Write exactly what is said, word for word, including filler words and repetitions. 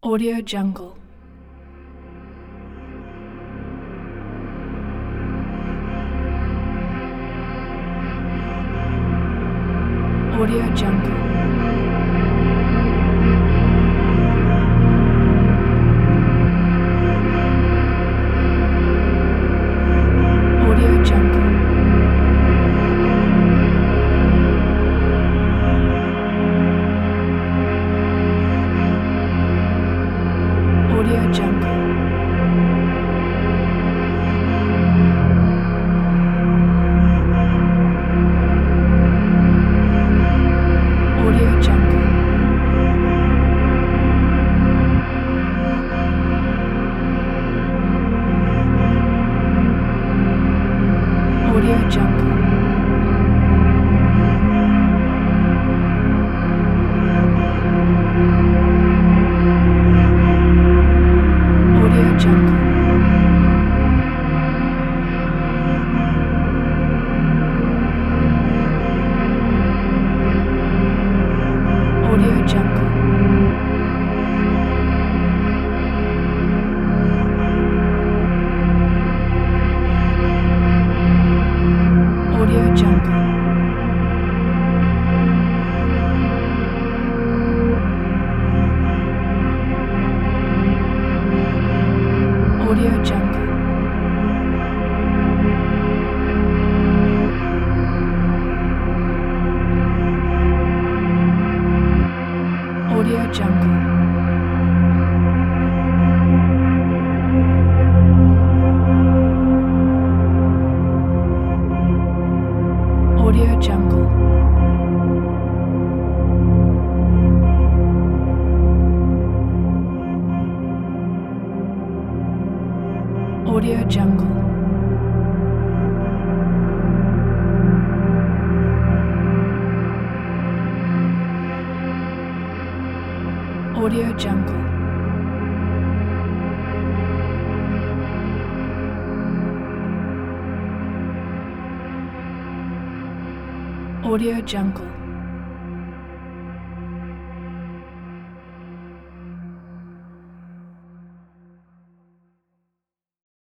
Audio Jungle. Audio Jungle. Audio Jungle. Audio Jungle. Audio Jungle. Audio Jungle. Audio Jungle. Audio Jungle. Audio Jungle. Audio Jungle. Audio Jungle. Audio Jungle. Audio Jungle. Audio Jungle. Audio Jungle.